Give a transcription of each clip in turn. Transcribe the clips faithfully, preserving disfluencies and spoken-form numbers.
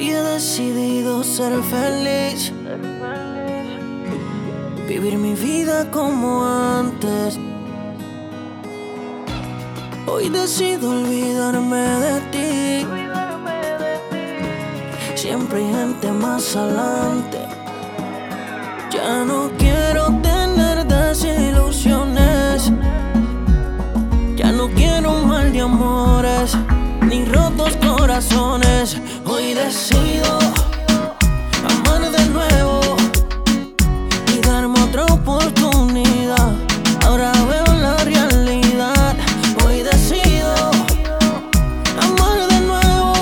Hoy he decidido ser feliz, vivir mi vida como antes. Hoy decido olvidarme de ti. Siempre hay gente más adelante. Ya no quiero tener desilusiones. Ya no quiero un mal de amores, ni rotos corazones. Hoy decido amar de nuevo y darme otra oportunidad. Ahora veo la realidad. Hoy decido amar de nuevo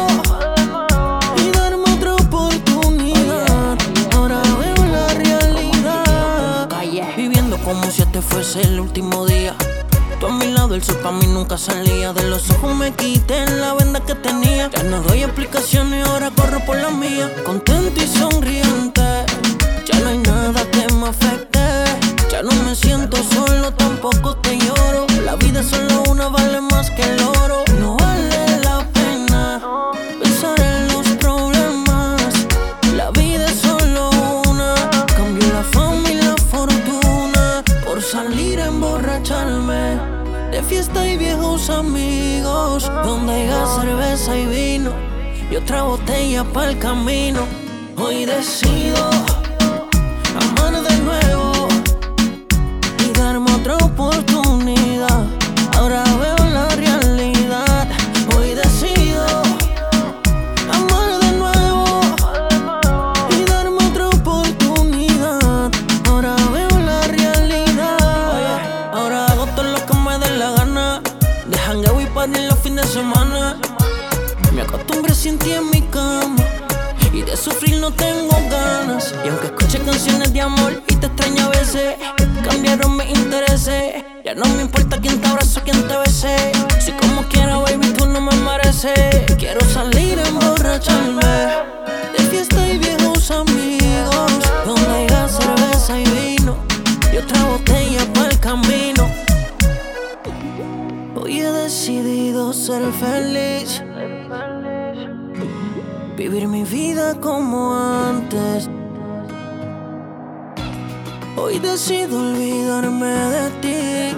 y darme otra oportunidad. Ahora veo la realidad. Viviendo como si este fuese el último día. Tú a mi lado, el sol pa' mí nunca salía. De los ojos me quité la venda que tenía. Ya no doy explicaciones, ahora corro por la mía. Contento y sonriente, ya no hay nada que me afecte. Ya no me siento solo, tampoco te lloro. La vida es solo una, vale más que el oro. No vale la pena pensar en los problemas. La vida es solo una. Cambio la fama y la fortuna por salir a emborracharme de fiesta y viejos amigos, donde haya cerveza y vino y otra botella para el camino. Hoy decido amar de nuevo y darme otra oportunidad. Ahora veo la realidad. Hoy decido amar de nuevo y darme otra oportunidad. Ahora veo la realidad. Oye, ahora hago todo lo que me dé la gana. De jangueo y party los fines de semana. Me acostumbré sin ti en mi cama y de sufrir no tengo ganas. Y aunque escuche canciones de amor y te extraño a veces, cambiaron mis intereses. Ya no me importa quién te abrazo, quién te besé. Si como quiera, baby, tú no me mereces. Quiero salir a emborracharme de fiesta y viejos amigos, donde haya cerveza y vino y otra botella para el camino. Hoy he decidido ser feliz, vivir mi vida como antes. Hoy decido olvidarme de ti.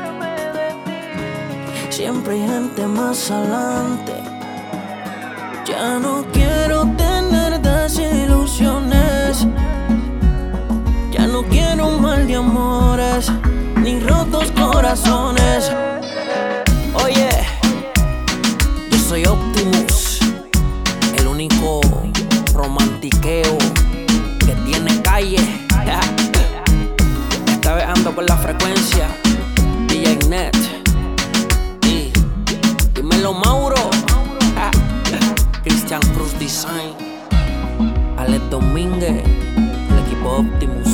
Siempre hay gente más adelante. Ya no quiero tener desilusiones. Ya no quiero un mal de amores, ni rotos corazones. Oye, yo soy Optimus, el único romantiqueo que tiene calle. Esta vez ando por la frecuencia D J Net. Y dímelo, Mauro. Cristian Cruz Design, Alex Domínguez, el equipo Optimus.